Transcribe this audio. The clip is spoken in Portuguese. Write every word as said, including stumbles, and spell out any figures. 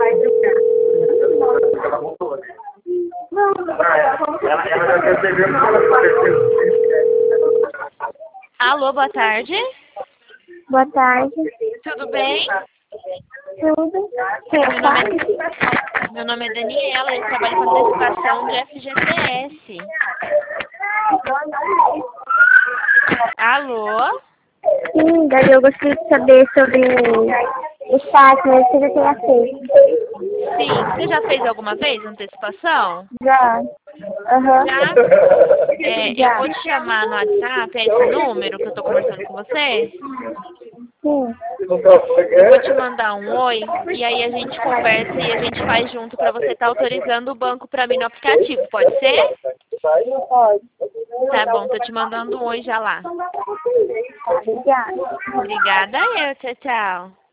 Ela, ela já percebeu que ela apareceu. Alô, boa tarde. Boa tarde. Tudo bem? Tudo? Meu nome é, meu nome é Daniela, eu trabalho com antecipação de F G T S. Alô? Sim, daí eu gostaria de saber sobre o chat, mas você já tem aceito. Sim, você já fez alguma vez antecipação? Já. Aham. Já? É, eu Já. vou te chamar no WhatsApp, é esse número que eu tô conversando com você? Sim. Eu vou te mandar um oi e aí a gente conversa e a gente faz junto pra você estar autorizando o banco pra mim no aplicativo, pode ser? Pode. Tá bom, tô te mandando um oi já lá. Obrigada. Obrigada eu, tchau, tchau.